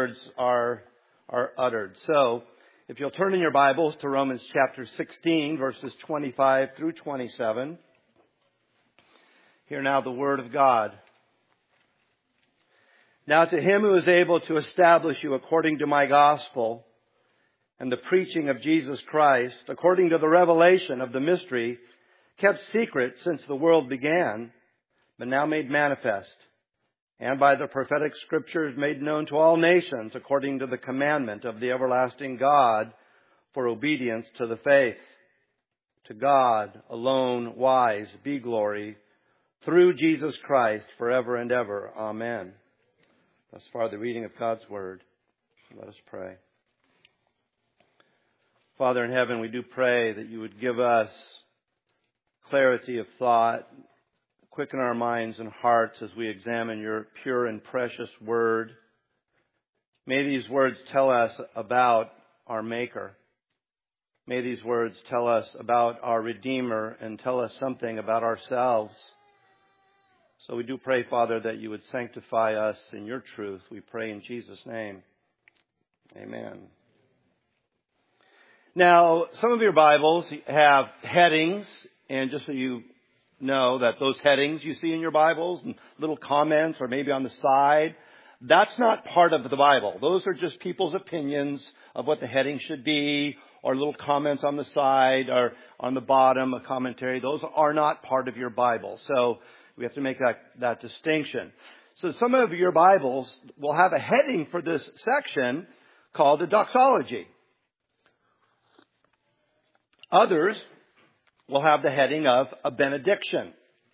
words are uttered. So, if you'll turn in your Bibles to Romans chapter 16, verses 25 through 27. Hear now the word of God. Now to him who is able to establish you according to my gospel and the preaching of Jesus Christ, according to the revelation of the mystery, kept secret since the world began, but now made manifest, and by the prophetic scriptures made known to all nations, according to the commandment of the everlasting God, for obedience to the faith. To God alone wise be glory, through Jesus Christ, forever and ever. Amen. Thus far the reading of God's Word. Let us pray. Father in heaven, we do pray that you would give us clarity of thought, quicken our minds and hearts as we examine your pure and precious Word. May these words tell us about our Maker. May these words tell us about our Redeemer and tell us something about ourselves. So we do pray, Father, that you would sanctify us in your truth. We pray in Jesus' name. Amen. Now, some of your Bibles have headings, and just so you know that those headings you see in your Bibles and little comments or maybe on the side, that's not part of the Bible. Those are just people's opinions of what the heading should be, or little comments on the side or on the bottom, a commentary. Those are not part of your Bible. So we have to make that distinction. So some of your Bibles will have a heading for this section called a doxology. Others will have the heading of a benediction.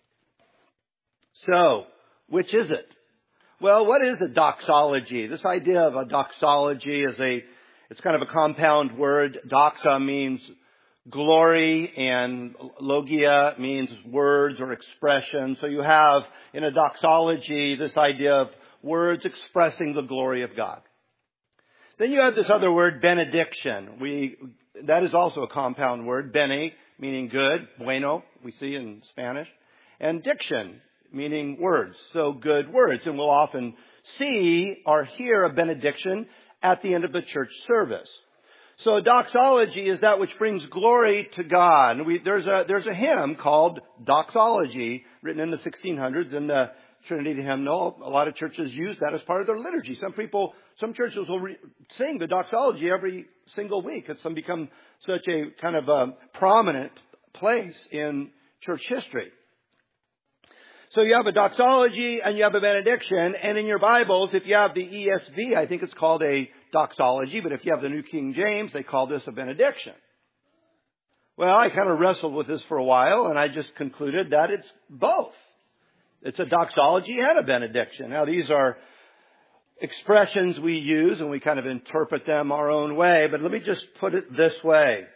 So, which is it? Well, what is a doxology? This idea of a doxology is it's kind of a compound word. Doxa means glory, and logia means words or expression. So you have in a doxology this idea of words expressing the glory of God. Then you have this other word, benediction. That is also a compound word. Bene, meaning good. Bueno, we see in Spanish. And diction, meaning words. So good words. And we'll often see or hear a benediction at the end of the church service. So a doxology is that which brings glory to God. And there's a hymn called Doxology written in the 1600s in the Trinity Hymnal. A lot of churches use that as part of their liturgy. Some churches will sing the doxology every single week. It's become such a kind of a prominent place in church history. So you have a doxology and you have a benediction. And in your Bibles, if you have the ESV, I think it's called a doxology. But if you have the New King James, they call this a benediction. Well, I kind of wrestled with this for a while, and I just concluded that it's both. It's a doxology and a benediction. Now, these are expressions we use, and we kind of interpret them our own way. But let me just put it this way.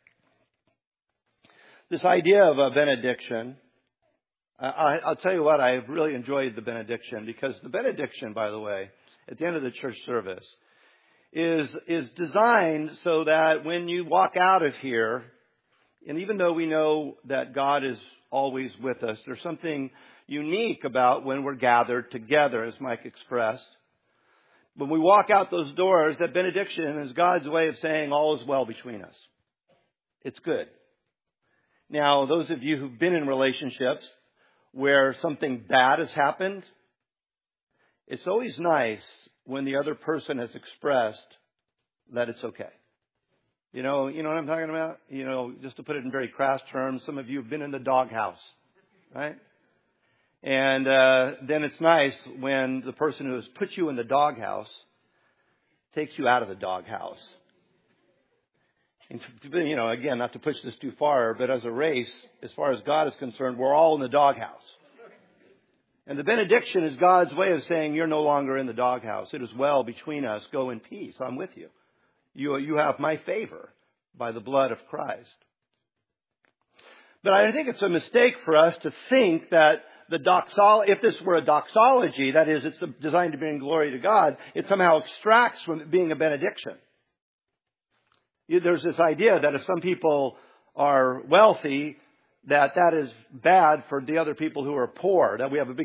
This idea of a benediction, I'll tell you what, I have really enjoyed the benediction, because the benediction, by the way, at the end of the church service, is designed so that when you walk out of here, and even though we know that God is always with us, there's something unique about when we're gathered together, as Mike expressed. When we walk out those doors, that benediction is God's way of saying all is well between us. It's good. Now, those of you who've been in relationships where something bad has happened, it's always nice when the other person has expressed that it's okay. You know what I'm talking about? Just to put it in very crass terms, some of you have been in the doghouse, right? And then it's nice when the person who has put you in the doghouse takes you out of the doghouse. And, again, not to push this too far, but as a race, as far as God is concerned, we're all in the doghouse. And the benediction is God's way of saying you're no longer in the doghouse. It is well between us. Go in peace. I'm with you. You have my favor by the blood of Christ. But I think it's a mistake for us to think that if this were a doxology, that is, it's designed to bring glory to God, it somehow extracts from it being a benediction. There's this idea that if some people are wealthy, that is bad for the other people who are poor. That we have a big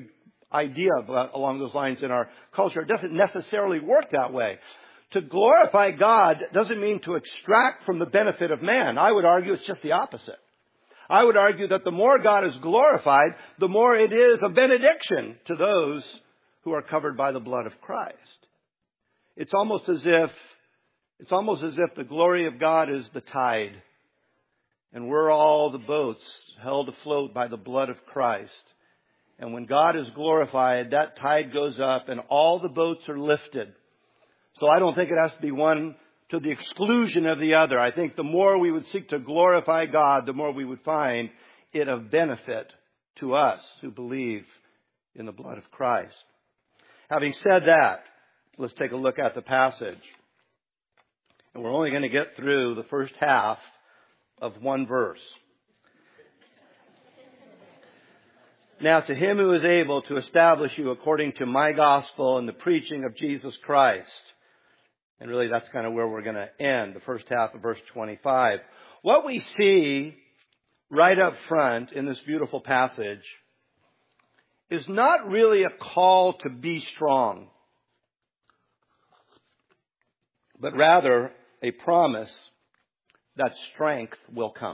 idea along those lines in our culture. It doesn't necessarily work that way. To glorify God doesn't mean to extract from the benefit of man. I would argue it's just the opposite. I would argue that the more God is glorified, the more it is a benediction to those who are covered by the blood of Christ. It's almost as if the glory of God is the tide, and we're all the boats held afloat by the blood of Christ. And when God is glorified, that tide goes up and all the boats are lifted. So I don't think it has to be one to the exclusion of the other. I think the more we would seek to glorify God, the more we would find it of benefit to us who believe in the blood of Christ. Having said that, let's take a look at the passage. And we're only going to get through the first half of one verse. Now to him who is able to establish you according to my gospel and the preaching of Jesus Christ. And really that's kind of where we're going to end, the first half of verse 25. What we see right up front in this beautiful passage is not really a call to be strong, but rather a promise that strength will come.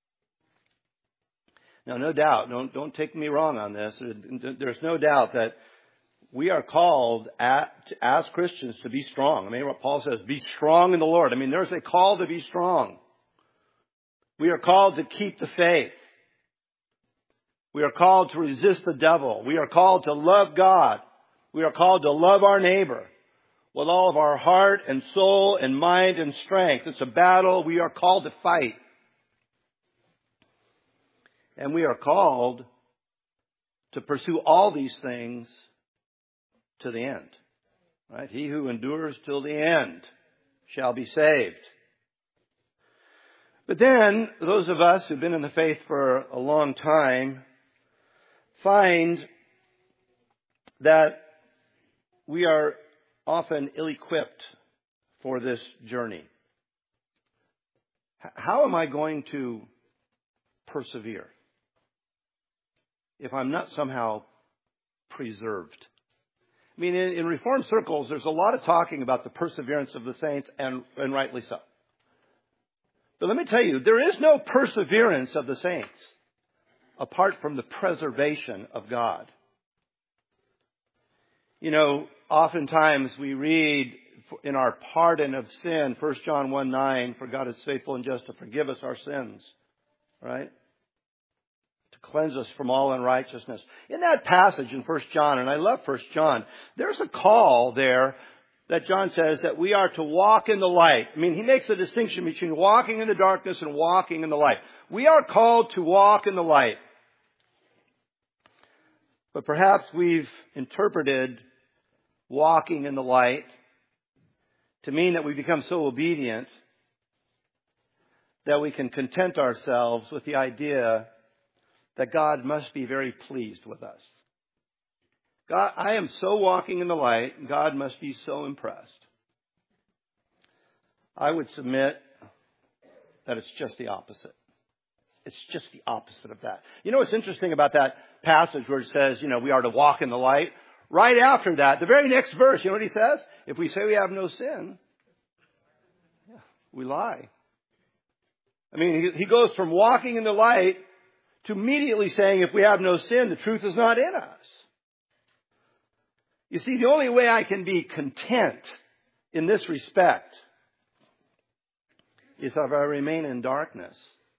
Now, no doubt, don't take me wrong on this. There's no doubt that we are called as Christians to be strong. I mean, what Paul says, be strong in the Lord. I mean, there's a call to be strong. We are called to keep the faith. We are called to resist the devil. We are called to love God. We are called to love our neighbor with all of our heart and soul and mind and strength. It's a battle we are called to fight. And we are called to pursue all these things to the end. Right? He who endures till the end shall be saved. But then, those of us who've been in the faith for a long time find that we are often ill-equipped for this journey. How am I going to persevere if I'm not somehow preserved? I mean, in Reformed circles, there's a lot of talking about the perseverance of the saints, and rightly so. But let me tell you, there is no perseverance of the saints apart from the preservation of God. You know, oftentimes we read in our pardon of sin, 1 John 1:9, for God is faithful and just to forgive us our sins, right? To cleanse us from all unrighteousness. In that passage in 1 John, and I love 1 John, there's a call there that John says that we are to walk in the light. I mean, he makes a distinction between walking in the darkness and walking in the light. We are called to walk in the light. But perhaps we've interpreted walking in the light to mean that we become so obedient that we can content ourselves with the idea that God must be very pleased with us. God, I am so walking in the light, God must be so impressed. I would submit that it's just the opposite. It's just the opposite of that. You know what's interesting about that passage where it says, we are to walk in the light? Right after that, the very next verse, you know what he says? If we say we have no sin, we lie. I mean, he goes from walking in the light to immediately saying if we have no sin, the truth is not in us. You see, the only way I can be content in this respect is if I remain in darkness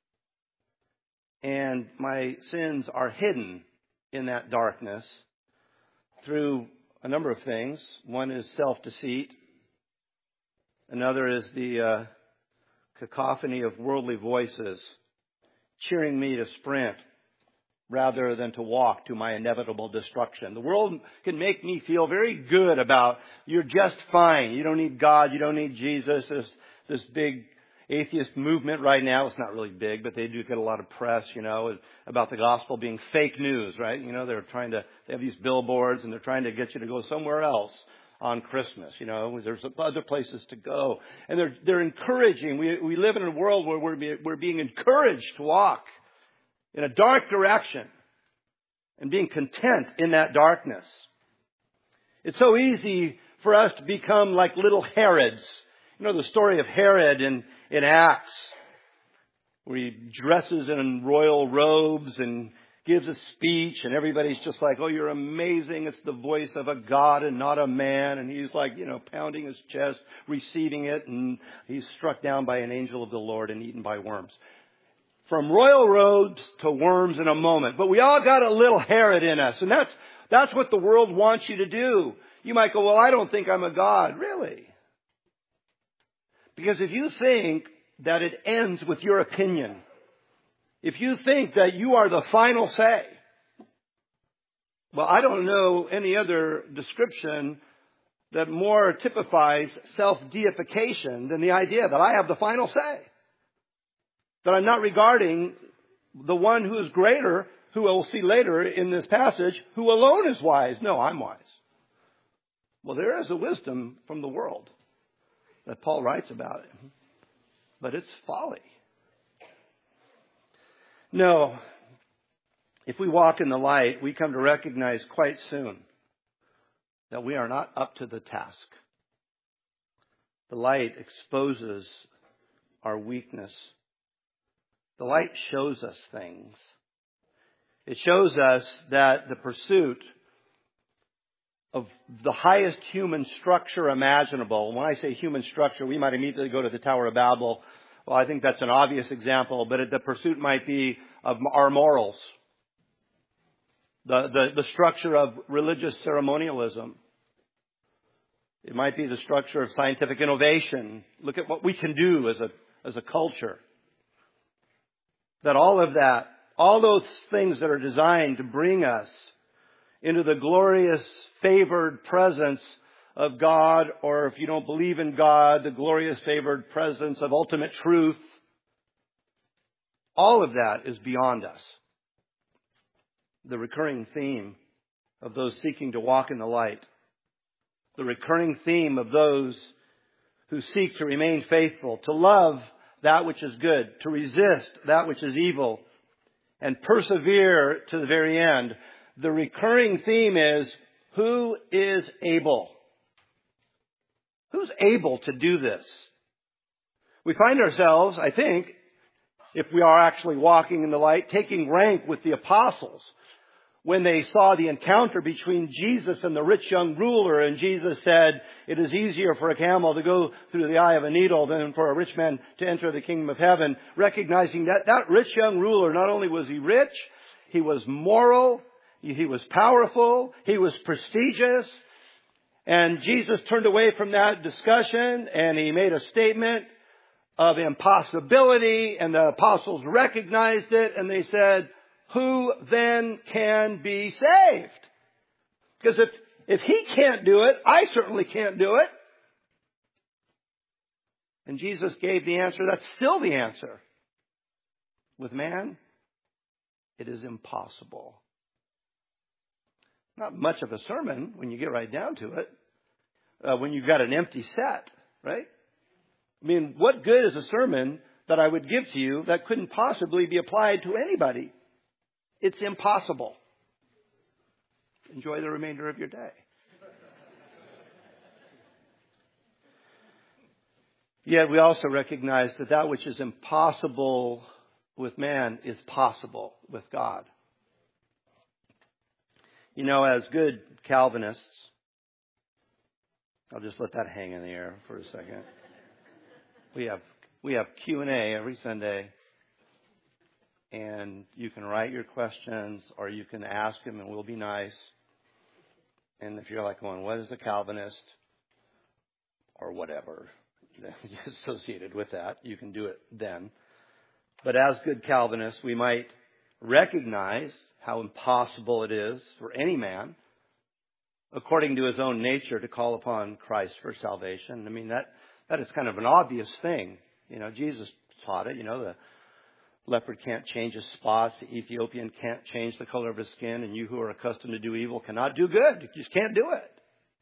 and my sins are hidden in that darkness through a number of things. One is self-deceit. Another is the cacophony of worldly voices cheering me to sprint rather than to walk to my inevitable destruction. The world can make me feel very good about you're just fine. You don't need God. You don't need Jesus. There's this big atheist movement right now. It's not really big, but they do get a lot of press, about the gospel being fake news, right? They have these billboards and they're trying to get you to go somewhere else on Christmas. There's other places to go. And they're encouraging. We live in a world where we're being encouraged to walk in a dark direction. and being content in that darkness. It's so easy for us to become like little Herods. You know the story of Herod in Acts, where he dresses in royal robes and gives a speech, and everybody's just like, oh, you're amazing. It's the voice of a God and not a man. And he's like, pounding his chest, receiving it, and he's struck down by an angel of the Lord and eaten by worms. From royal robes to worms in a moment. But we all got a little Herod in us, and that's what the world wants you to do. You might go, well, I don't think I'm a God. Really? Because if you think that it ends with your opinion, if you think that you are the final say, well, I don't know any other description that more typifies self-deification than the idea that I have the final say. That I'm not regarding the one who is greater, who we'll see later in this passage, who alone is wise. No, I'm wise. Well, there is a wisdom from the world that Paul writes about it. But it's folly. No. If we walk in the light, we come to recognize quite soon that we are not up to the task. The light exposes our weakness. The light shows us things. It shows us that the pursuit of the highest human structure imaginable. When I say human structure, we might immediately go to the Tower of Babel. Well, I think that's an obvious example, but the pursuit might be of our morals. The structure of religious ceremonialism. It might be the structure of scientific innovation. Look at what we can do as a culture. That all of that, all those things that are designed to bring us into the glorious favored presence of God, or if you don't believe in God, the glorious favored presence of ultimate truth. All of that is beyond us. The recurring theme of those seeking to walk in the light. The recurring theme of those who seek to remain faithful, to love that which is good, to resist that which is evil, and persevere to the very end. The recurring theme is, who is able? Who's able to do this? We find ourselves, I think, if we are actually walking in the light, taking rank with the apostles when they saw the encounter between Jesus and the rich young ruler, and Jesus said, it is easier for a camel to go through the eye of a needle than for a rich man to enter the kingdom of heaven, recognizing that rich young ruler, not only was he rich, he was moral, he was powerful, he was prestigious, and Jesus turned away from that discussion and he made a statement of impossibility, and the apostles recognized it, and they said, who then can be saved? Because if he can't do it, I certainly can't do it. And Jesus gave the answer. That's still the answer. With man, it is impossible. Not much of a sermon when you get right down to it. When you've got an empty set, right? I mean, what good is a sermon that I would give to you that couldn't possibly be applied to anybody? It's impossible. Enjoy the remainder of your day. Yet we also recognize that which is impossible with man is possible with God. You know, as good Calvinists, I'll just let that hang in the air for a second. We have Q&A every Sunday. And you can write your questions, or you can ask them, and we'll be nice. And if you're like going, what is a Calvinist? Or whatever associated with that, you can do it then. But as good Calvinists, we might recognize how impossible it is for any man, according to his own nature, to call upon Christ for salvation. I mean, that is kind of an obvious thing. You know, Jesus taught it. You know, the leopard can't change his spots. The Ethiopian can't change the color of his skin. And you who are accustomed to do evil cannot do good. You just can't do it.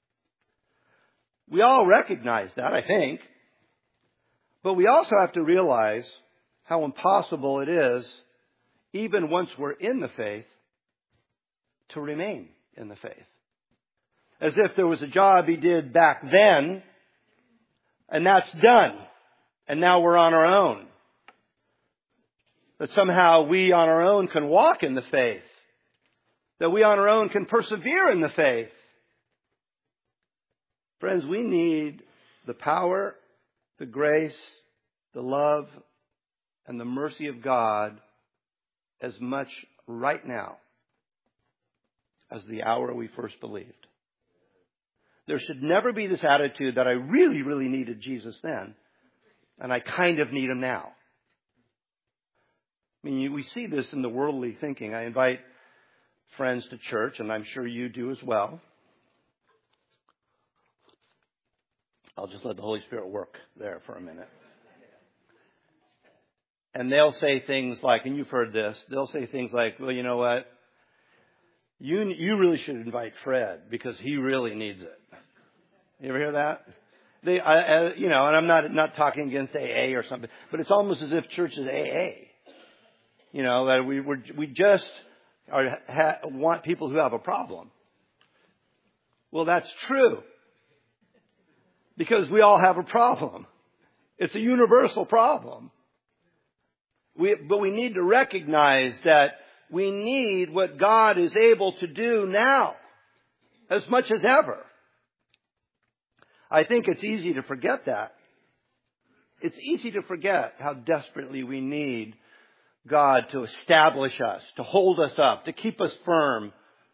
We all recognize that, I think. But we also have to realize how impossible it is, even once we're in the faith, to remain in the faith. As if there was a job he did back then, and that's done. And now we're on our own. That somehow we on our own can walk in the faith. That we on our own can persevere in the faith. Friends, we need the power, the grace, the love, and the mercy of God as much right now as the hour we first believed. There should never be this attitude that I really, really needed Jesus then, and I kind of need Him now. I mean, we see this in the worldly thinking. I invite friends to church, and I'm sure you do as well. I'll just let the Holy Spirit work there for a minute. And they'll say things like, and you've heard this, they'll say things like, well, you know what? You really should invite Fred because he really needs it. You ever hear that? And I'm not talking against AA or something, but it's almost as if church is AA. That we just want people who have a problem. Well, that's true. Because we all have a problem. It's a universal problem. But we need to recognize that we need what God is able to do now as much as ever. I think it's easy to forget that. It's easy to forget how desperately we need God to establish us, to hold us up, to keep us firm.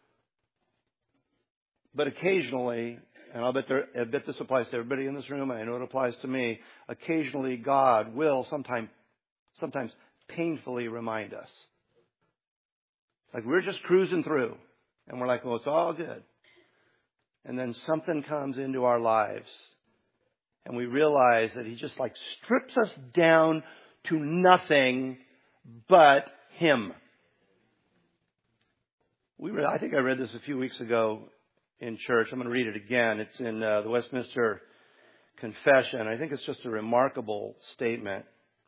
But occasionally, and I bet this applies to everybody in this room, and I know it applies to me, occasionally God will sometimes painfully remind us. Like we're just cruising through, and we're like, well, it's all good. And then something comes into our lives, and we realize that He just like strips us down to nothing but Him. I think I read this a few weeks ago in church. I'm going to read it again. It's in the Westminster Confession. I think it's just a remarkable statement.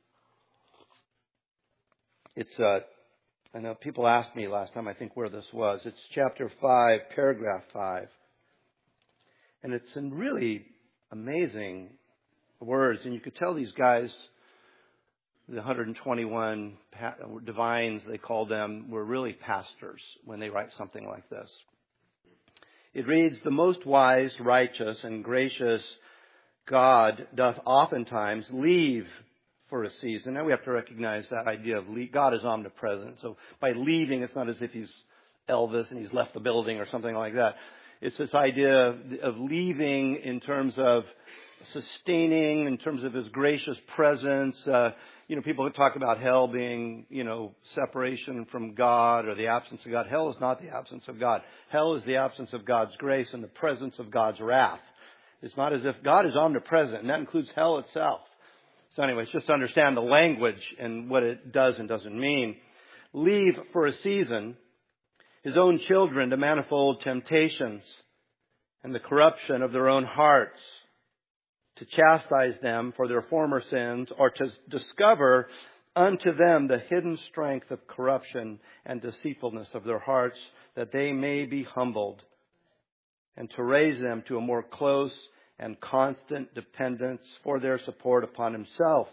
I know people asked me last time, I think, where this was. It's chapter 5, paragraph 5. And it's in really amazing words. And you could tell these guys, the 121 divines, they called them, were really pastors when they write something like this. It reads, "The most wise, righteous, and gracious God doth oftentimes leave for a season." Now we have to recognize that idea of God is omnipresent. So by leaving, it's not as if He's Elvis and He's left the building or something like that. It's this idea of leaving in terms of sustaining, in terms of His gracious presence. People talk about hell being, separation from God or the absence of God. Hell is not the absence of God. Hell is the absence of God's grace and the presence of God's wrath. It's not as if God is omnipresent, and that includes hell itself. So anyways, just to understand the language and what it does and doesn't mean. Leave for a season His own children to manifold temptations and the corruption of their own hearts, to chastise them for their former sins, or to discover unto them the hidden strength of corruption and deceitfulness of their hearts, that they may be humbled, and to raise them to a more close and constant dependence for their support upon Himself,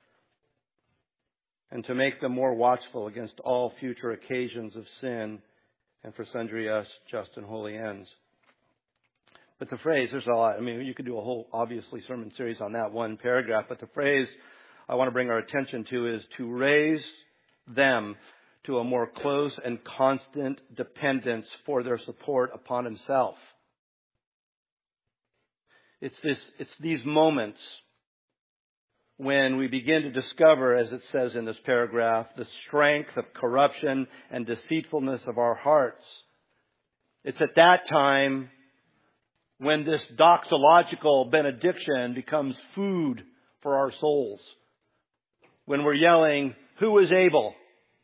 and to make them more watchful against all future occasions of sin and for sundry just and holy ends. But the phrase, there's a lot. I mean, you could do a whole, obviously, sermon series on that one paragraph. But the phrase I want to bring our attention to is to raise them to a more close and constant dependence for their support upon Himself. It's these moments when we begin to discover, as it says in this paragraph, the strength of corruption and deceitfulness of our hearts. It's at that time when this doxological benediction becomes food for our souls. When we're yelling, "Who is able?"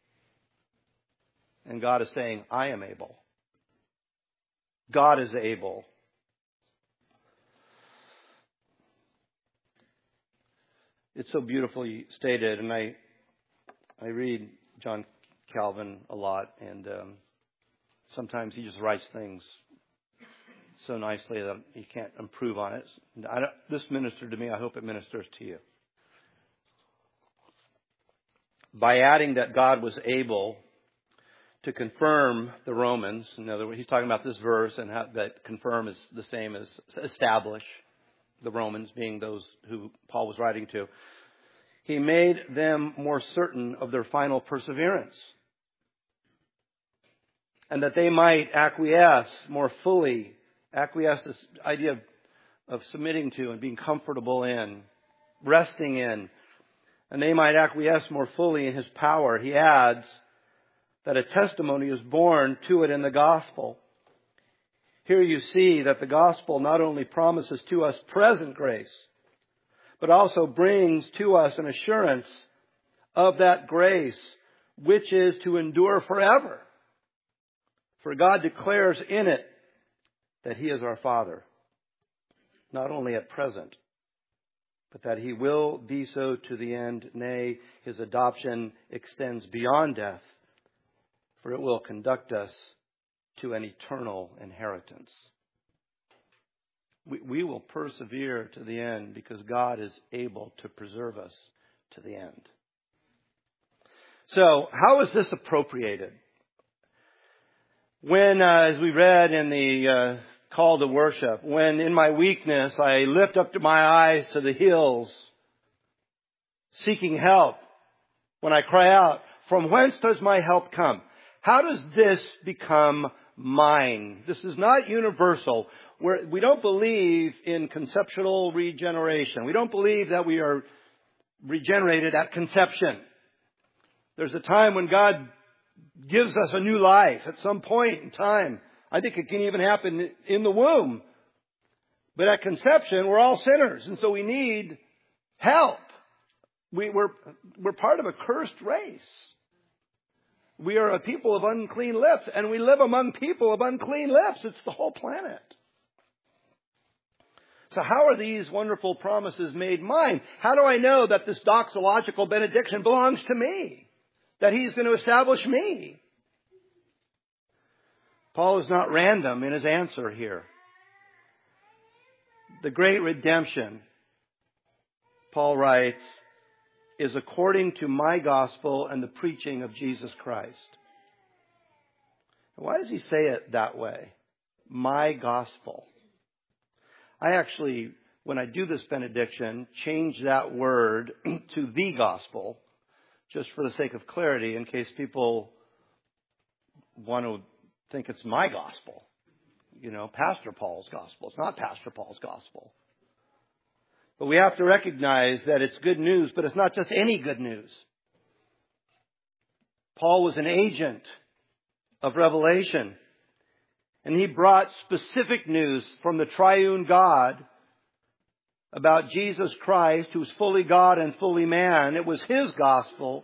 And God is saying, "I am able." God is able. It's so beautifully stated, and I read John Calvin a lot, and Sometimes he just writes things so nicely that you can't improve on it. This ministered to me. I hope it ministers to you. By adding that God was able to confirm the Romans, in other words, he's talking about this verse and how that confirm is the same as establish, the Romans being those who Paul was writing to. He made them more certain of their final perseverance, and that they might acquiesce more fully. Acquiesce, this idea of submitting to and being comfortable in, resting in, and they might acquiesce more fully in His power. He adds that a testimony is born to it in the gospel. Here you see that the gospel not only promises to us present grace, but also brings to us an assurance of that grace, which is to endure forever. For God declares in it that He is our Father, not only at present, but that He will be so to the end. Nay, His adoption extends beyond death, for it will conduct us to an eternal inheritance. We will persevere to the end because God is able to preserve us to the end. So, how is this appropriated? When, as we read in the call to worship, when in my weakness I lift up my eyes to the hills, seeking help, when I cry out, from whence does my help come? How does this become mine? This is not universal. We don't believe in conceptual regeneration. We don't believe that we are regenerated at conception. There's a time when God gives us a new life at some point in time. I think it can even happen in the womb. But at conception, we're all sinners, and so we need help. We're part of a cursed race. We are a people of unclean lips, and we live among people of unclean lips. It's the whole planet. So how are these wonderful promises made mine? How do I know that this doxological benediction belongs to me? That He's going to establish me? Paul is not random in his answer here. The great redemption, Paul writes, is according to my gospel and the preaching of Jesus Christ. Why does he say it that way? My gospel. I actually, when I do this benediction, change that word to the gospel, just for the sake of clarity, in case people want to think it's my gospel. You know, Pastor Paul's gospel. It's not Pastor Paul's gospel. But we have to recognize that it's good news, but it's not just any good news. Paul was an agent of revelation, and he brought specific news from the triune God about Jesus Christ, who's fully God and fully man. It was His gospel.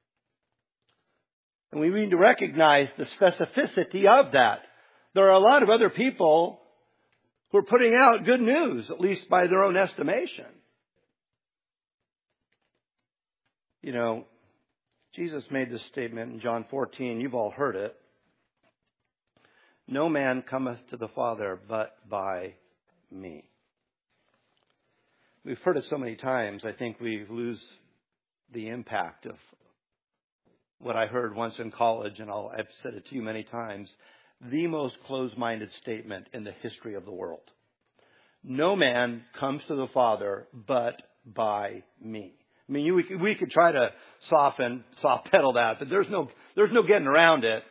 And we need to recognize the specificity of that. There are a lot of other people who are putting out good news, at least by their own estimation. You know, Jesus made this statement in John 14. You've all heard it. No man cometh to the Father but by me. We've heard it so many times, I think we lose the impact of what I heard once in college, and I've said it to you many times. The most closed-minded statement in the history of the world. No man comes to the Father but by me. I mean, we could try to soft pedal that, but there's no getting around it.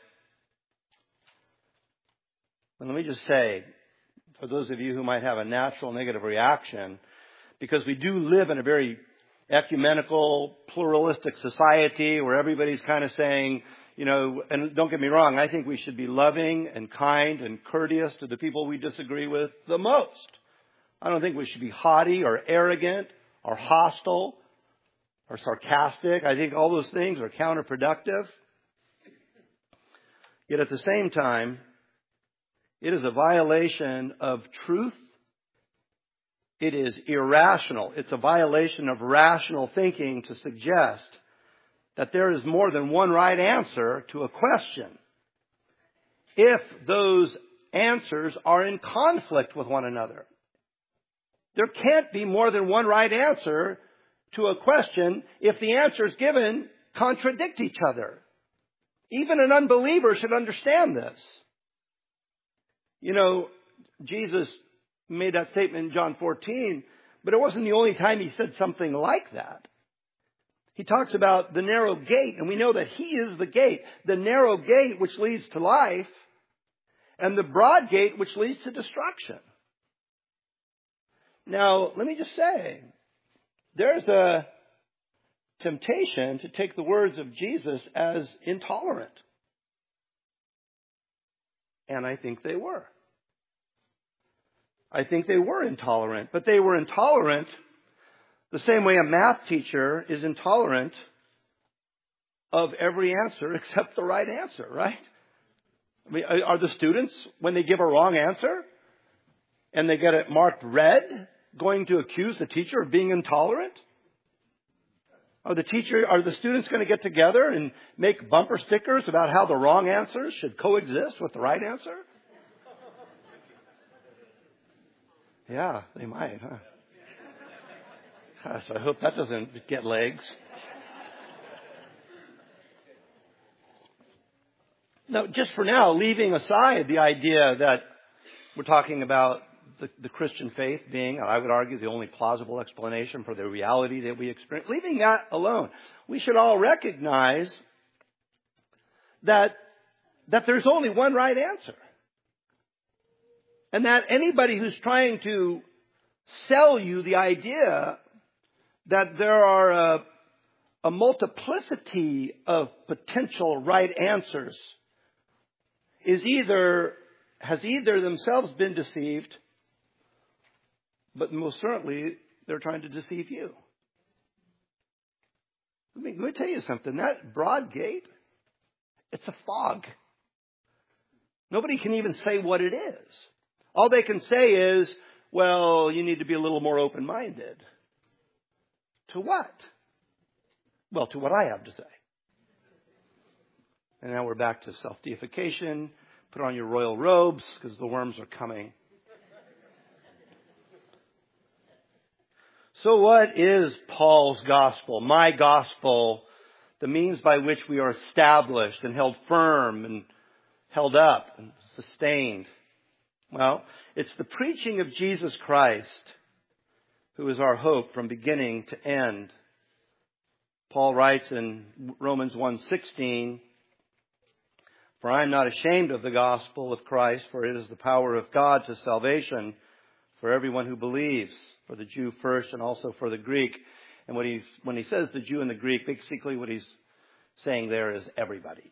And let me just say, for those of you who might have a natural negative reaction, because we do live in a very ecumenical, pluralistic society where everybody's kind of saying, you know, and don't get me wrong, I think we should be loving and kind and courteous to the people we disagree with the most. I don't think we should be haughty or arrogant or hostile or sarcastic. I think all those things are counterproductive. Yet at the same time, it is a violation of truth. It is irrational. It's a violation of rational thinking to suggest that there is more than one right answer to a question. if those answers are in conflict with one another. There can't be more than one right answer to a question if the answers given contradict each other. Even an unbeliever should understand this. You know, Jesus made that statement in John 14, but it wasn't the only time he said something like that. He talks about the narrow gate, and we know that he is the gate. The narrow gate which leads to life, and the broad gate which leads to destruction. Now, let me just say, there's a temptation to take the words of Jesus as intolerant. And I think they were. I think they were intolerant. But they were intolerant the same way a math teacher is intolerant of every answer except the right answer, right? I mean, are the students, when they give a wrong answer and they get it marked red, going to accuse the teacher of being intolerant? Are the students going to get together and make bumper stickers about how the wrong answers should coexist with the right answer? Yeah, they might, huh? Gosh, I hope that doesn't get legs. Now, just for now, leaving aside the idea that we're talking about the Christian faith being, I would argue, the only plausible explanation for the reality that we experience. Leaving that alone, we should all recognize that there's only one right answer. And that anybody who's trying to sell you the idea that there are a multiplicity of potential right answers has either themselves been deceived, but most certainly, they're trying to deceive you. Let me tell you something. That broad gate, it's a fog. Nobody can even say what it is. All they can say is, well, you need to be a little more open-minded. To what? Well, to what I have to say. And now we're back to self-deification. Put on your royal robes because the worms are coming. So what is Paul's gospel, my gospel, the means by which we are established and held firm and held up and sustained? Well, it's the preaching of Jesus Christ, who is our hope from beginning to end. Paul writes in Romans 1:16, "For I am not ashamed of the gospel of Christ, for it is the power of God to salvation for everyone who believes, for the Jew first and also for the Greek." And when he says the Jew and the Greek, basically what he's saying there is everybody.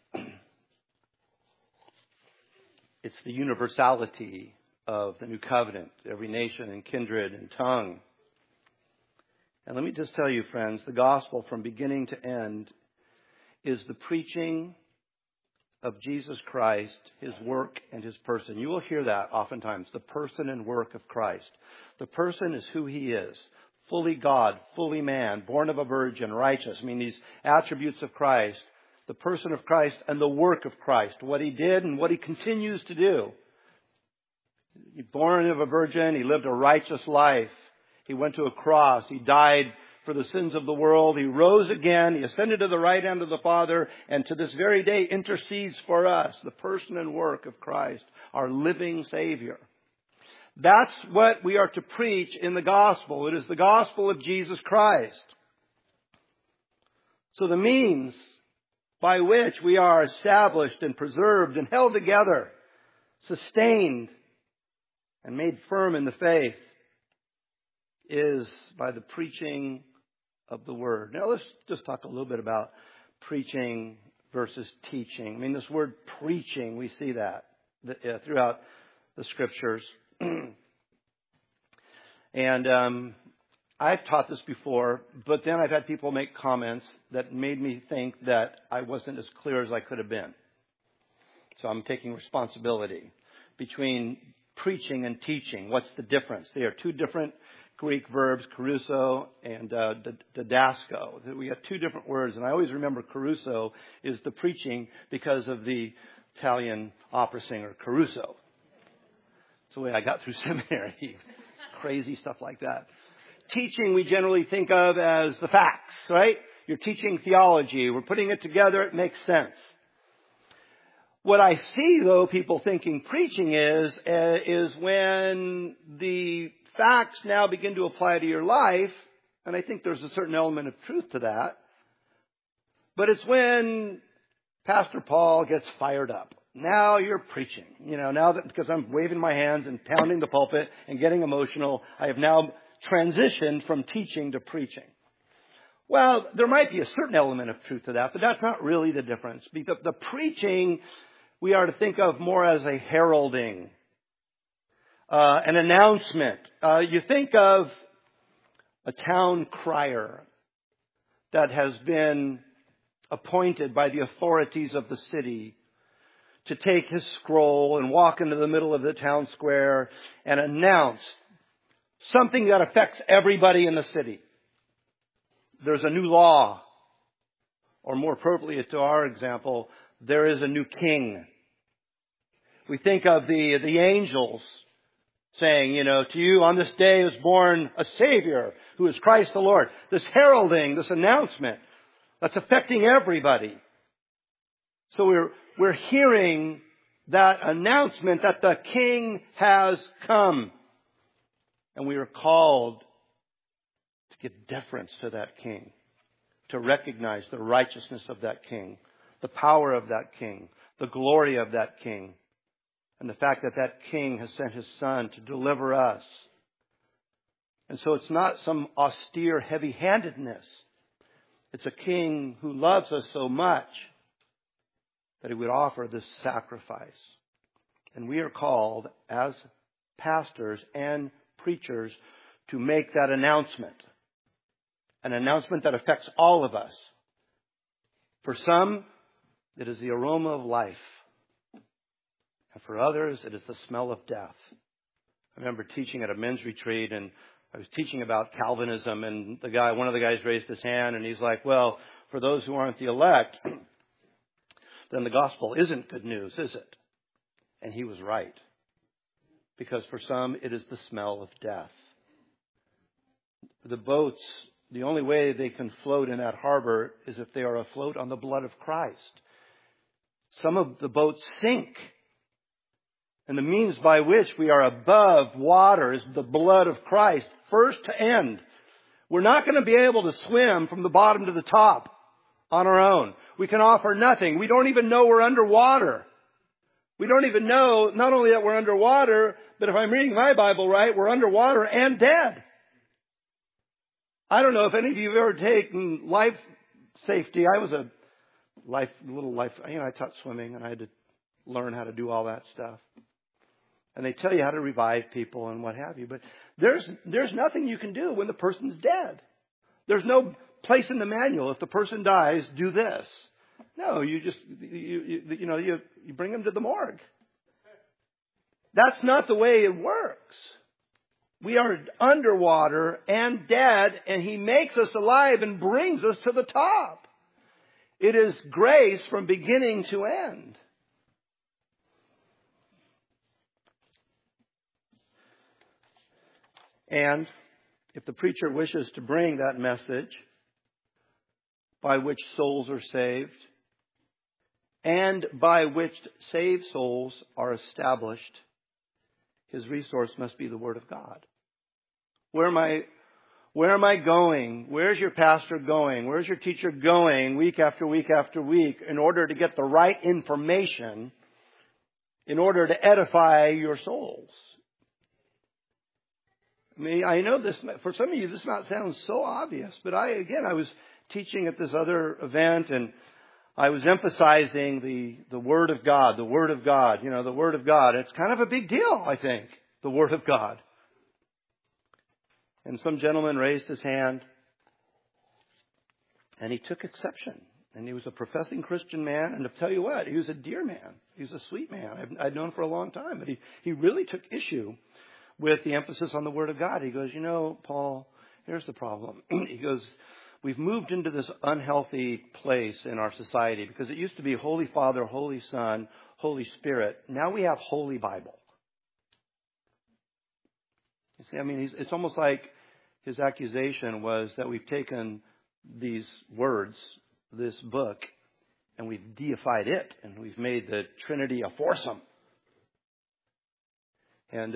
It's the universality of the new covenant, every nation and kindred and tongue. And let me just tell you, friends, the gospel from beginning to end is the preaching of Jesus Christ, His work and His person. You will hear that oftentimes, the person and work of Christ. The person is who He is. Fully God, fully man, born of a virgin, righteous. I mean, these attributes of Christ, the person of Christ and the work of Christ, what He did and what He continues to do. He born of a virgin, He lived a righteous life. He went to a cross. He died for the sins of the world. He rose again. He ascended to the right hand of the Father, and to this very day intercedes for us, the person and work of Christ, our living Savior. That's what we are to preach in the gospel. It is the gospel of Jesus Christ. So the means by which we are established and preserved and held together, sustained and made firm in the faith, is by the preaching of the Word. Now let's just talk a little bit about preaching versus teaching. I mean, this word preaching, we see that throughout the Scriptures. And I've taught this before, but then I've had people make comments that made me think that I wasn't as clear as I could have been. So I'm taking responsibility between preaching and teaching. What's the difference? They are two different Greek verbs, caruso and didasko. We got two different words, and I always remember caruso is the preaching because of the Italian opera singer Caruso. That's the way I got through seminary. Crazy stuff like that. Teaching we generally think of as the facts, right? You're teaching theology. We're putting it together. It makes sense. What I see, though, people thinking preaching is when the facts now begin to apply to your life, and I think there's a certain element of truth to that, but it's when Pastor Paul gets fired up. Now you're preaching. Now that because I'm waving my hands and pounding the pulpit and getting emotional, I have now transitioned from teaching to preaching. Well, there might be a certain element of truth to that, but that's not really the difference. The preaching we are to think of more as a heralding, an announcement. You think of a town crier that has been appointed by the authorities of the city to take his scroll and walk into the middle of the town square and announce something that affects everybody in the city. There's a new law, or more appropriately to our example, there is a new king. We think of the angels saying, to you on this day is born a Savior who is Christ the Lord. This heralding, this announcement that's affecting everybody. So we're hearing that announcement that the King has come. And we are called to give deference to that King, to recognize the righteousness of that King, the power of that King, the glory of that King, and the fact that that King has sent His Son to deliver us. And so it's not some austere heavy-handedness. It's a King who loves us so much that He would offer this sacrifice. And we are called as pastors and preachers to make that announcement. An announcement that affects all of us. For some, it is the aroma of life. And for others, it is the smell of death. I remember teaching at a men's retreat, and I was teaching about Calvinism, and one of the guys raised his hand, and he's like, well, for those who aren't the elect, then the gospel isn't good news, is it? And he was right. Because for some, it is the smell of death. The boats, the only way they can float in that harbor is if they are afloat on the blood of Christ. Some of the boats sink. And the means by which we are above water is the blood of Christ, first to end. We're not going to be able to swim from the bottom to the top on our own. We can offer nothing. We don't even know we're underwater. We don't even know not only that we're underwater, but if I'm reading my Bible right, we're underwater and dead. I don't know if any of you have ever taken life safety. I was a little life, I taught swimming and I had to learn how to do all that stuff. And they tell you how to revive people and what have you. But there's nothing you can do when the person's dead. There's no place in the manual. If the person dies, do this. No, you bring them to the morgue. That's not the way it works. We are underwater and dead, and He makes us alive and brings us to the top. It is grace from beginning to end. And if the preacher wishes to bring that message by which souls are saved and by which saved souls are established, his resource must be the Word of God. Where am I going? Where's your pastor going? Where's your teacher going week after week after week in order to get the right information in order to edify your souls? I mean, I know this, for some of you, this might sound so obvious, but I was teaching at this other event and I was emphasizing the Word of God, the Word of God, the Word of God. It's kind of a big deal, I think, the Word of God. And some gentleman raised his hand and he took exception. And he was a professing Christian man. And to tell you what, he was a dear man. He was a sweet man. I'd known for a long time. But he really took issue with the emphasis on the Word of God. He goes, Paul, here's the problem. He goes, we've moved into this unhealthy place in our society because it used to be Holy Father, Holy Son, Holy Spirit. Now we have Holy Bible. You see, I mean, it's almost like his accusation was that we've taken these words, this book, and we've deified it, and we've made the Trinity a foursome. And,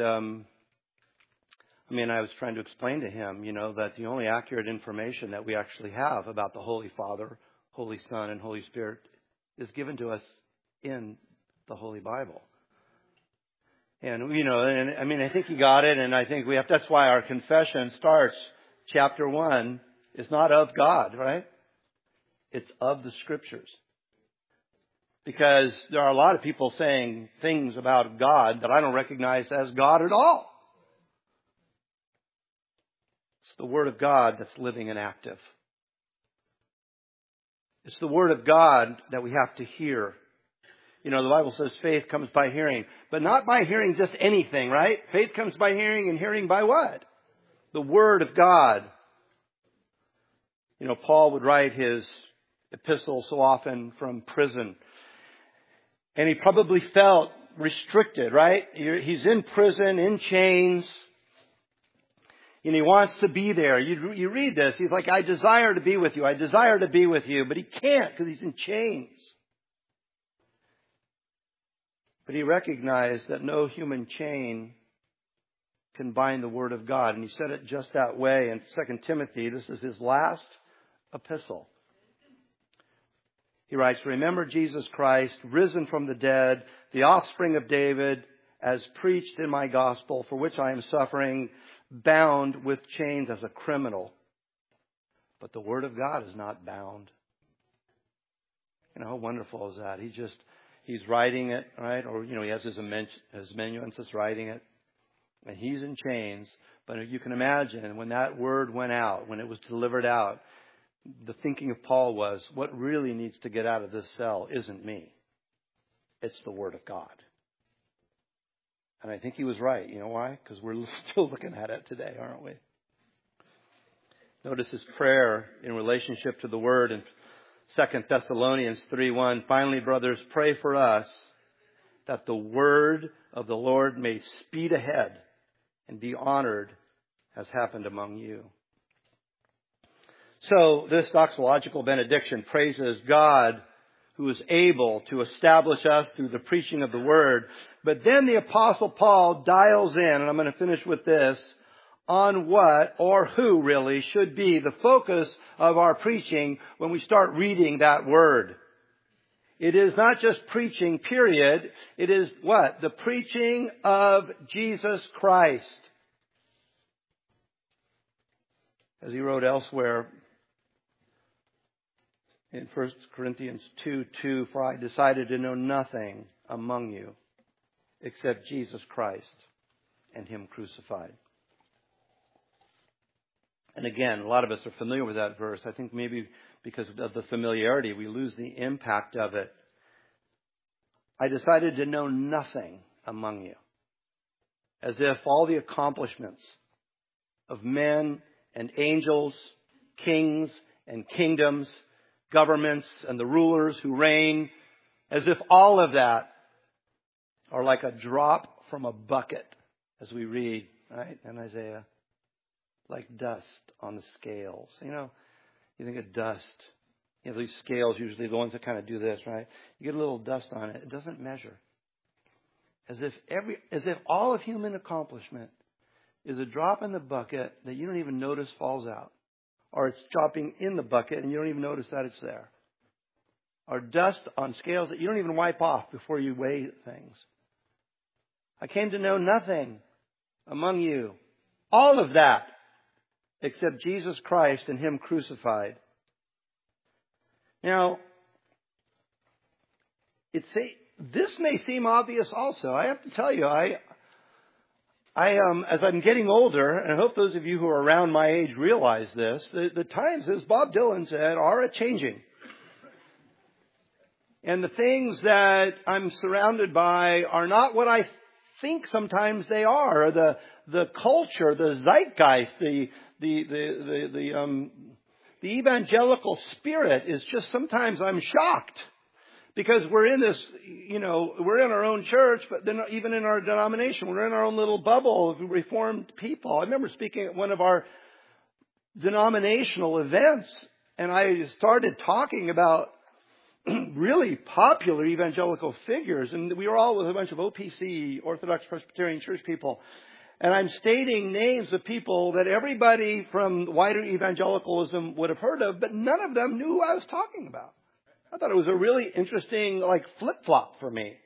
I was trying to explain to him, that the only accurate information that we actually have about the Holy Father, Holy Son, and Holy Spirit is given to us in the Holy Bible. And, I think he got it, and I think that's why our confession starts, chapter 1, is not of God, right? It's of the Scriptures. Because there are a lot of people saying things about God that I don't recognize as God at all. It's the Word of God that's living and active. It's the Word of God that we have to hear. The Bible says faith comes by hearing, but not by hearing just anything, right? Faith comes by hearing, and hearing by what? The Word of God. Paul would write his epistle so often from prison. And he probably felt restricted, right? He's in prison, in chains. And he wants to be there. You read this. He's like, I desire to be with you. I desire to be with you. But he can't because he's in chains. But he recognized that no human chain can bind the Word of God. And he said it just that way in 2 Timothy. This is his last epistle. He writes, remember Jesus Christ, risen from the dead, the offspring of David, as preached in my gospel, for which I am suffering, bound with chains as a criminal. But the Word of God is not bound. How wonderful is that? He's writing it, right? Or, he has his amanuensis writing it. And he's in chains. But you can imagine when that word went out, when it was delivered out, the thinking of Paul was, what really needs to get out of this cell isn't me. It's the Word of God. And I think he was right. You know why? Because we're still looking at it today, aren't we? Notice his prayer in relationship to the Word in 2 Thessalonians 3:1. Finally, brothers, pray for us that the Word of the Lord may speed ahead and be honored as happened among you. So this doxological benediction praises God who is able to establish us through the preaching of the Word. But then the Apostle Paul dials in, and I'm going to finish with this, on what or who really should be the focus of our preaching when we start reading that Word. It is not just preaching, period. It is what? The preaching of Jesus Christ. As he wrote elsewhere, in 1 Corinthians 2:2, for I decided to know nothing among you except Jesus Christ and Him crucified. And again, a lot of us are familiar with that verse. I think maybe because of the familiarity, we lose the impact of it. I decided to know nothing among you. As if all the accomplishments of men and angels, kings and kingdoms, governments and the rulers who reign, as if all of that are like a drop from a bucket, as we read, right, in Isaiah, like dust on the scales. You think of dust. These scales, usually the ones that kind of do this, right? You get a little dust on it. It doesn't measure. As if all of human accomplishment is a drop in the bucket that you don't even notice falls out. Or it's dropping in the bucket and you don't even notice that it's there. Or dust on scales that you don't even wipe off before you weigh things. I came to know nothing among you. All of that except Jesus Christ and Him crucified. Now, this may seem obvious also. I have to tell you, as I'm getting older, and I hope those of you who are around my age realize this, the times, as Bob Dylan said, are a-changing. And the things that I'm surrounded by are not what I think sometimes they are. The culture, the zeitgeist, the evangelical spirit is just sometimes I'm shocked. Because we're in this, we're in our own church, but then even in our denomination, we're in our own little bubble of Reformed people. I remember speaking at one of our denominational events, and I started talking about really popular evangelical figures, and we were all with a bunch of OPC, Orthodox Presbyterian Church people. And I'm stating names of people that everybody from wider evangelicalism would have heard of, but none of them knew who I was talking about. I thought it was a really interesting, flip-flop for me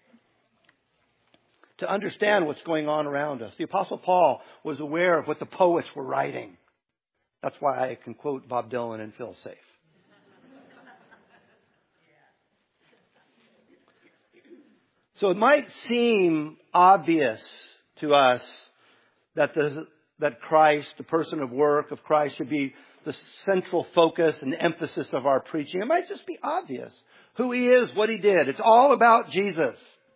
to understand what's going on around us. The Apostle Paul was aware of what the poets were writing. That's why I can quote Bob Dylan and feel safe. So it might seem obvious to us that Christ, the person of work of Christ, should be the central focus and emphasis of our preaching. It might just be obvious who He is, what He did. It's all about Jesus.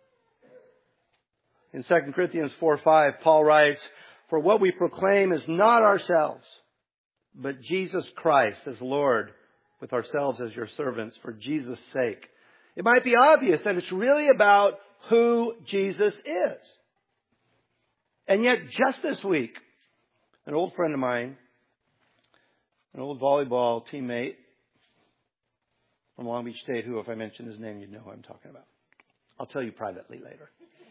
In 2 Corinthians 4:5, Paul writes, "For what we proclaim is not ourselves, but Jesus Christ as Lord, with ourselves as your servants for Jesus' sake." It might be obvious that it's really about who Jesus is. And yet, just this week, an old friend of mine, an old volleyball teammate from Long Beach State, who, if I mention his name, you'd know who I'm talking about. I'll tell you privately later.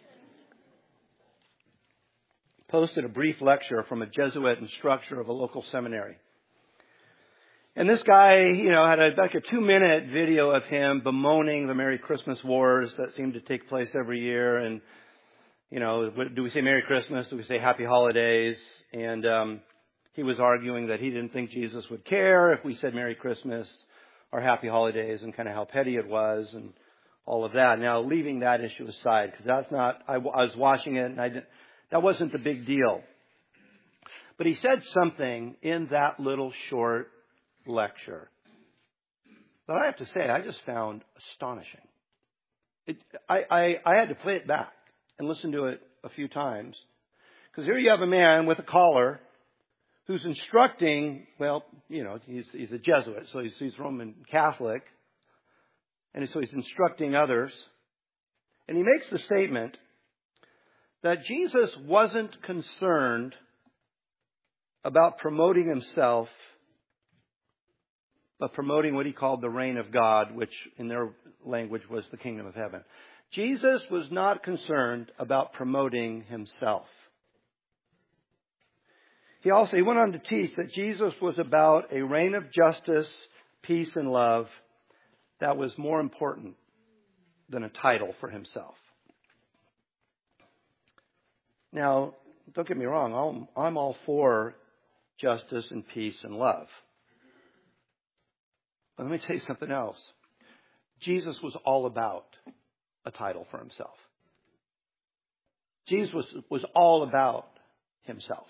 Posted a brief lecture from a Jesuit instructor of a local seminary. And this guy, had a 2-minute video of him bemoaning the Merry Christmas wars that seem to take place every year. And, do we say Merry Christmas? Do we say Happy Holidays? And he was arguing that he didn't think Jesus would care if we said Merry Christmas or Happy Holidays, and kind of how petty it was and all of that. Now, leaving that issue aside, because that's not, I was watching it and that wasn't the big deal. But he said something in that little short lecture that I have to say I just found astonishing. I had to play it back and listen to it a few times. Because here you have a man with a collar who's instructing, he's a Jesuit, so he's Roman Catholic. And so he's instructing others. And he makes the statement that Jesus wasn't concerned about promoting himself, but promoting what he called the reign of God, which in their language was the kingdom of heaven. Jesus was not concerned about promoting himself. He went on to teach that Jesus was about a reign of justice, peace, and love that was more important than a title for himself. Now, don't get me wrong, I'm all for justice and peace and love. But let me tell you something else. Jesus was all about a title for himself. Jesus was all about himself.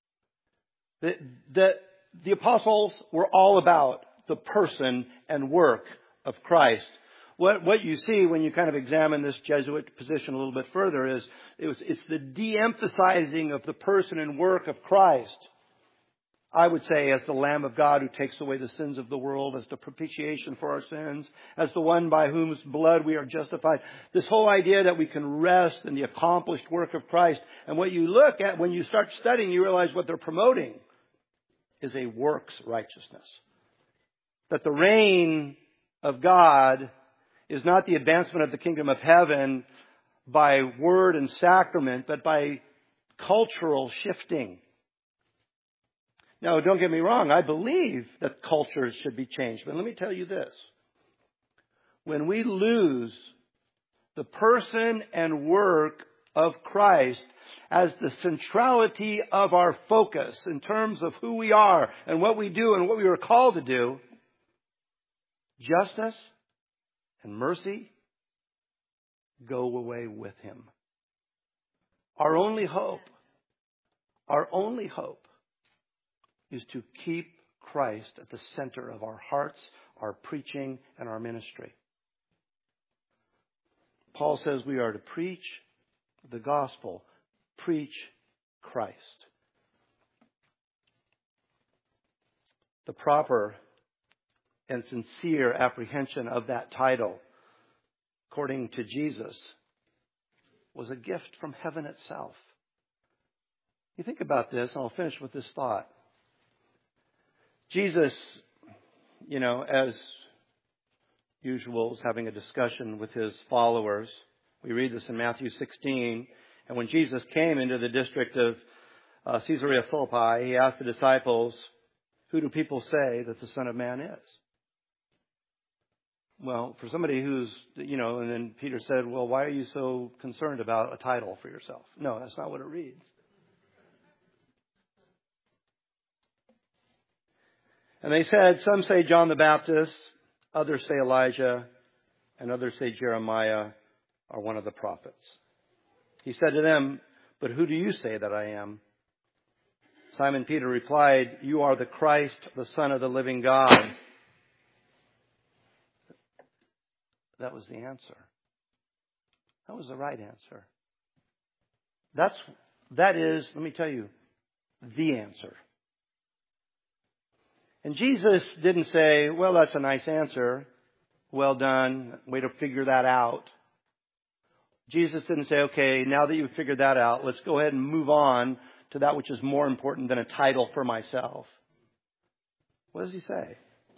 The apostles were all about the person and work of Christ. What you see when you kind of examine this Jesuit position a little bit further is it's the de-emphasizing of the person and work of Christ. I would say as the Lamb of God who takes away the sins of the world, as the propitiation for our sins, as the one by whose blood we are justified. This whole idea that we can rest in the accomplished work of Christ. And what you look at when you start studying, you realize what they're promoting is a works righteousness. That the reign of God is not the advancement of the kingdom of heaven by word and sacrament, but by cultural shifting. Now, don't get me wrong. I believe that cultures should be changed. But let me tell you this. When we lose the person and work of Christ as the centrality of our focus in terms of who we are and what we do and what we were called to do, justice and mercy go away with Him. Our only hope is to keep Christ at the center of our hearts, our preaching, and our ministry. Paul says we are to preach the gospel, preach Christ. The proper and sincere apprehension of that title, according to Jesus, was a gift from heaven itself. You think about this, and I'll finish with this thought. Jesus, as usual, is having a discussion with his followers. We read this in Matthew 16. And when Jesus came into the district of Caesarea Philippi, he asked the disciples, "Who do people say that the Son of Man is?" Well, for somebody who's, and then Peter said, "Well, why are you so concerned about a title for yourself?" No, that's not what it reads. And they said, "Some say John the Baptist, others say Elijah, and others say Jeremiah or one of the prophets." He said to them, "But who do you say that I am?" Simon Peter replied, "You are the Christ, the Son of the living God." That was the answer. That was the right answer. That is, let me tell you, the answer. And Jesus didn't say, "Well, that's a nice answer. Well done. Way to figure that out." Jesus didn't say, "Okay, now that you've figured that out, let's go ahead and move on to that which is more important than a title for myself." What does he say?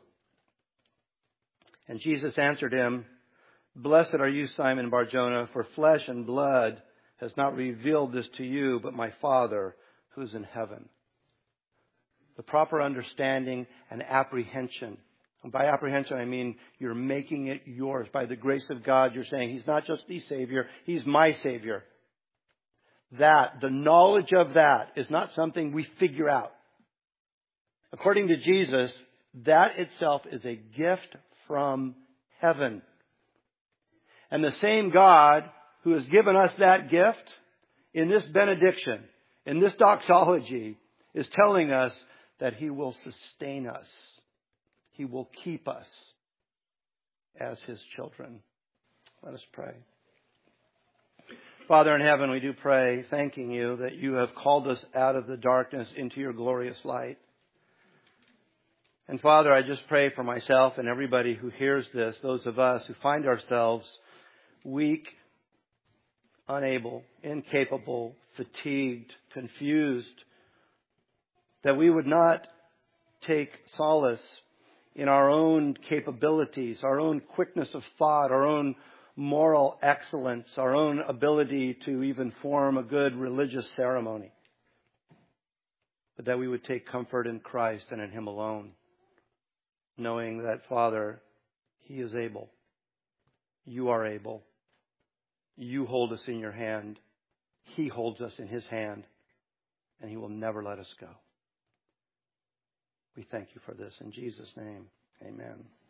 And Jesus answered him, "Blessed are you, Simon Bar-Jonah, for flesh and blood has not revealed this to you, but my Father who's in heaven." The proper understanding and apprehension. And by apprehension, I mean you're making it yours. By the grace of God, you're saying He's not just the Savior, He's my Savior. The knowledge of that is not something we figure out. According to Jesus, that itself is a gift from heaven. And the same God who has given us that gift in this benediction, in this doxology, is telling us that He will sustain us. He will keep us as His children. Let us pray. Father in heaven, we do pray, thanking You that You have called us out of the darkness into Your glorious light. And Father, I just pray for myself and everybody who hears this, those of us who find ourselves weak, unable, incapable, fatigued, confused, that we would not take solace in our own capabilities, our own quickness of thought, our own moral excellence, our own ability to even form a good religious ceremony, but that we would take comfort in Christ and in Him alone, knowing that, Father, He is able. You are able. You hold us in Your hand. He holds us in His hand, and He will never let us go. We thank You for this. In Jesus' name, amen.